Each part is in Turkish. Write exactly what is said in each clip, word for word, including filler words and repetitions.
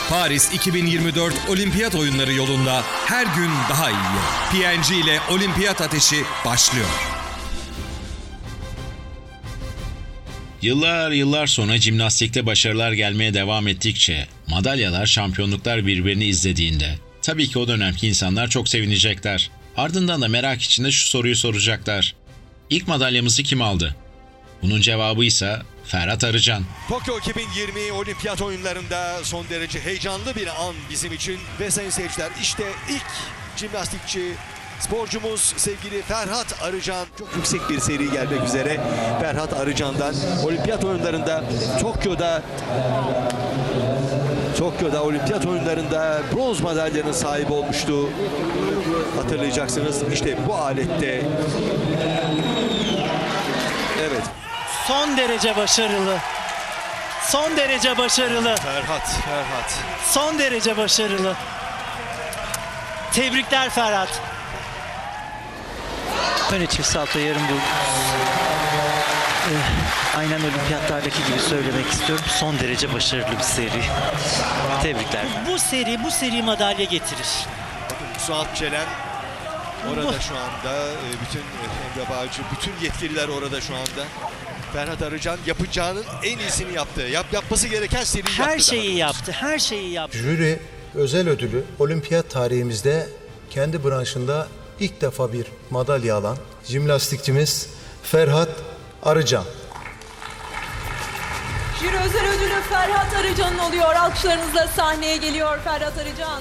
Paris iki bin yirmi dört Olimpiyat Oyunları yolunda her gün daha iyi. P and G ile Olimpiyat Ateşi başlıyor. Yıllar yıllar sonra jimnastikte başarılar gelmeye devam ettikçe, madalyalar, şampiyonluklar birbirini izlediğinde, tabii ki o dönemki insanlar çok sevinecekler. Ardından da merak içinde şu soruyu soracaklar. İlk madalyamızı kim aldı? Bunun cevabı ise Ferhat Arıcan. Tokyo iki bin yirmi Olimpiyat Oyunları'nda son derece heyecanlı bir an bizim için. Ve sayın seyirciler, işte ilk jimnastikçi, sporcumuz sevgili Ferhat Arıcan. Çok yüksek bir seri gelmek üzere Ferhat Arıcan'dan. Olimpiyat Oyunları'nda Tokyo'da Tokyo'da Olimpiyat Oyunları'nda bronz madalyanın sahibi olmuştu. Hatırlayacaksınız. İşte bu alette. Evet. Son derece başarılı. Son derece başarılı. Ferhat, Ferhat. Son derece başarılı. Tebrikler Ferhat. Öne çift salto yarım bu. Ee, aynen olimpiyatlardaki gibi söylemek istiyorum. Son derece başarılı bir seri. Tebrikler. Bu seri, bu seri madalya getirir. Bakın Suat Çelen orada şu anda. Bütün Emre Bağcı, bütün yetkililer orada şu anda. Ferhat Arıcan yapacağının en iyisini yaptı. Yap, yapması gereken seriyi yaptı. Her şeyi yaptı, her şeyi yaptı. Jüri özel ödülü olimpiyat tarihimizde kendi branşında ilk defa bir madalya alan jimnastikçimiz Ferhat Arıcan. Jüri özel ödülü Ferhat Arıcan'ın oluyor. Alkışlarınızla sahneye geliyor Ferhat Arıcan.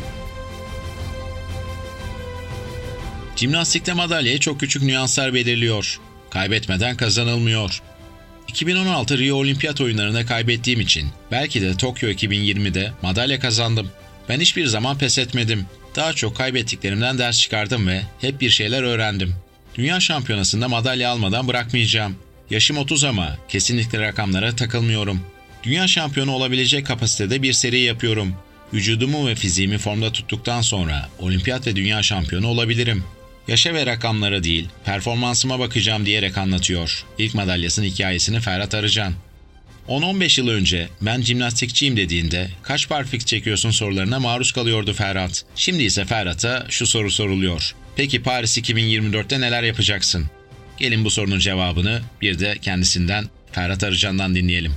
Jimnastikte madalyaya çok küçük nüanslar belirliyor. Kaybetmeden kazanılmıyor. iki bin on altı Rio Olimpiyat Oyunları'nda kaybettiğim için belki de Tokyo iki bin yirmide madalya kazandım. Ben hiçbir zaman pes etmedim. Daha çok kaybettiklerimden ders çıkardım ve hep bir şeyler öğrendim. Dünya şampiyonasında madalya almadan bırakmayacağım. Yaşım otuz ama kesinlikle rakamlara takılmıyorum. Dünya şampiyonu olabilecek kapasitede bir seri yapıyorum. Vücudumu ve fiziğimi formda tuttuktan sonra olimpiyat ve dünya şampiyonu olabilirim. Yaşa ve rakamlara değil, performansıma bakacağım diyerek anlatıyor İlk madalyasının hikayesini Ferhat Arıcan. on on beş yıl önce ben jimnastikçiyim dediğinde kaç barfiks çekiyorsun sorularına maruz kalıyordu Ferhat. Şimdi ise Ferhat'a şu soru soruluyor. Peki Paris iki bin yirmi dörtte neler yapacaksın? Gelin bu sorunun cevabını bir de kendisinden, Ferhat Arıcan'dan dinleyelim.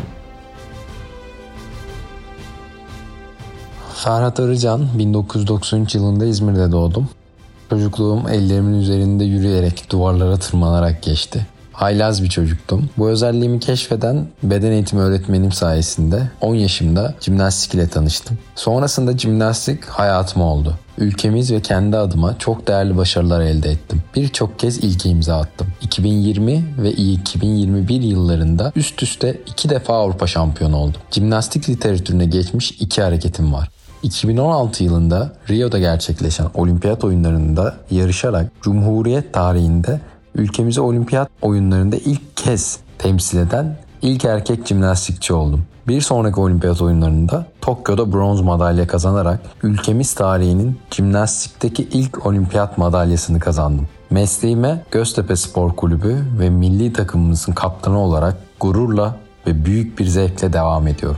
Ferhat Arıcan, bin dokuz yüz doksan üç yılında İzmir'de doğdum. Çocukluğum ellerimin üzerinde yürüyerek, duvarlara tırmanarak geçti. Haylaz bir çocuktum. Bu özelliğimi keşfeden beden eğitimi öğretmenim sayesinde on yaşımda jimnastik ile tanıştım. Sonrasında jimnastik hayatım oldu. Ülkemiz ve kendi adıma çok değerli başarılar elde ettim. Birçok kez ilke imza attım. iki bin yirmi ve iki bin yirmi bir yıllarında üst üste iki defa Avrupa şampiyonu oldum. Jimnastik literatürüne geçmiş iki hareketim var. iki bin on altı yılında Rio'da gerçekleşen Olimpiyat Oyunları'nda yarışarak Cumhuriyet tarihinde ülkemizi Olimpiyat Oyunları'nda ilk kez temsil eden ilk erkek jimnastikçi oldum. Bir sonraki Olimpiyat Oyunları'nda Tokyo'da bronz madalya kazanarak ülkemiz tarihinin jimnastikteki ilk olimpiyat madalyasını kazandım. Mesleğime Göztepe Spor Kulübü ve milli takımımızın kaptanı olarak gururla ve büyük bir zevkle devam ediyorum.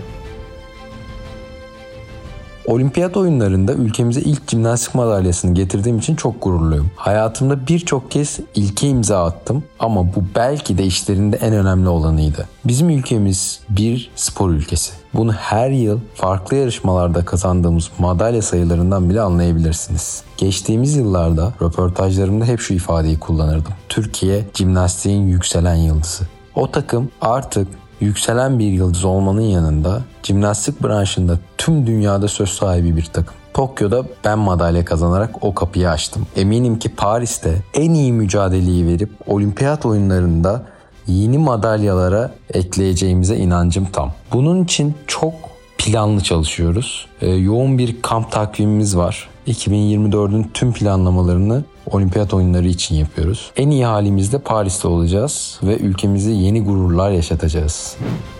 Olimpiyat oyunlarında ülkemize ilk jimnastik madalyasını getirdiğim için çok gururluyum. Hayatımda birçok kez ilke imza attım ama bu belki de işlerinde en önemli olanıydı. Bizim ülkemiz bir spor ülkesi. Bunu her yıl farklı yarışmalarda kazandığımız madalya sayılarından bile anlayabilirsiniz. Geçtiğimiz yıllarda röportajlarımda hep şu ifadeyi kullanırdım. Türkiye jimnastiğin yükselen yıldızı. O takım artık yükselen bir yıldız olmanın yanında jimnastik branşında tüm dünyada söz sahibi bir takım. Tokyo'da ben madalya kazanarak o kapıyı açtım. Eminim ki Paris'te en iyi mücadeleyi verip olimpiyat oyunlarında yeni madalyalara ekleyeceğimize inancım tam. Bunun için çok planlı çalışıyoruz. Ee, yoğun bir kamp takvimimiz var. iki bin yirmi dördün tüm planlamalarını olimpiyat oyunları için yapıyoruz. En iyi halimizde Paris'te olacağız ve ülkemize yeni gururlar yaşatacağız.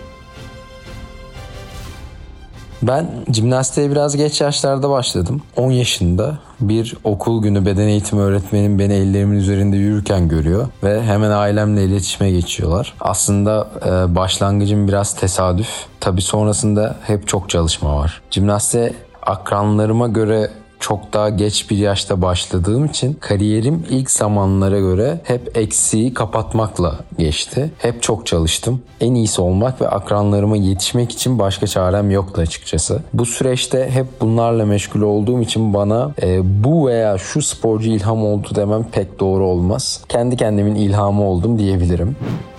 Ben jimnastiğe biraz geç yaşlarda başladım. on yaşında bir okul günü beden eğitimi öğretmenim beni ellerimin üzerinde yürürken görüyor ve hemen ailemle iletişime geçiyorlar. Aslında e, başlangıcım biraz tesadüf. Tabii sonrasında hep çok çalışma var. Jimnastiğe akranlarıma göre çok daha geç bir yaşta başladığım için kariyerim ilk zamanlara göre hep eksiği kapatmakla geçti. Hep çok çalıştım. En iyisi olmak ve akranlarıma yetişmek için başka çarem yoktu açıkçası. Bu süreçte hep bunlarla meşgul olduğum için bana e, bu veya şu sporcu ilham oldu demem pek doğru olmaz. Kendi kendimin ilhamı oldum diyebilirim.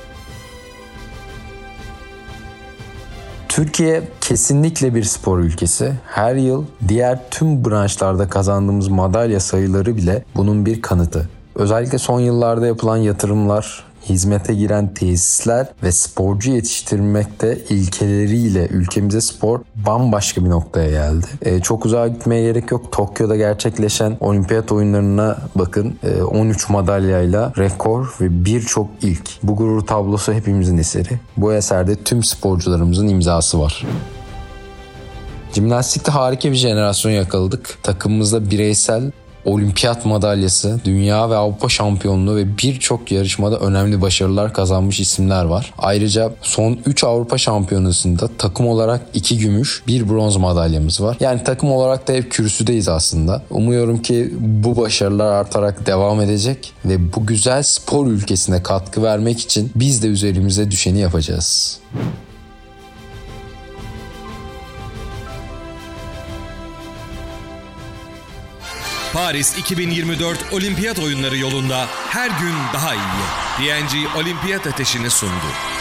Türkiye kesinlikle bir spor ülkesi. Her yıl diğer tüm branşlarda kazandığımız madalya sayıları bile bunun bir kanıtı. Özellikle son yıllarda yapılan yatırımlar, hizmete giren tesisler ve sporcu yetiştirmekte ilkeleriyle ülkemize spor bambaşka bir noktaya geldi. Ee, çok uzağa gitmeye gerek yok. Tokyo'da gerçekleşen olimpiyat oyunlarına bakın. Ee, on üç madalyayla rekor ve birçok ilk. Bu gurur tablosu hepimizin eseri. Bu eserde tüm sporcularımızın imzası var. Jimnastikte harika bir jenerasyon yakaladık. Takımımızda bireysel olimpiyat madalyası, dünya ve Avrupa şampiyonluğu ve birçok yarışmada önemli başarılar kazanmış isimler var. Ayrıca son üç Avrupa şampiyonasında takım olarak iki gümüş, bir bronz madalyamız var. Yani takım olarak da hep kürsüdeyiz aslında. Umuyorum ki bu başarılar artarak devam edecek ve bu güzel spor ülkesine katkı vermek için biz de üzerimize düşeni yapacağız. Paris iki bin yirmi dört Olimpiyat Oyunları yolunda her gün daha iyi. P and G Olimpiyat Ateşi'ni sundu.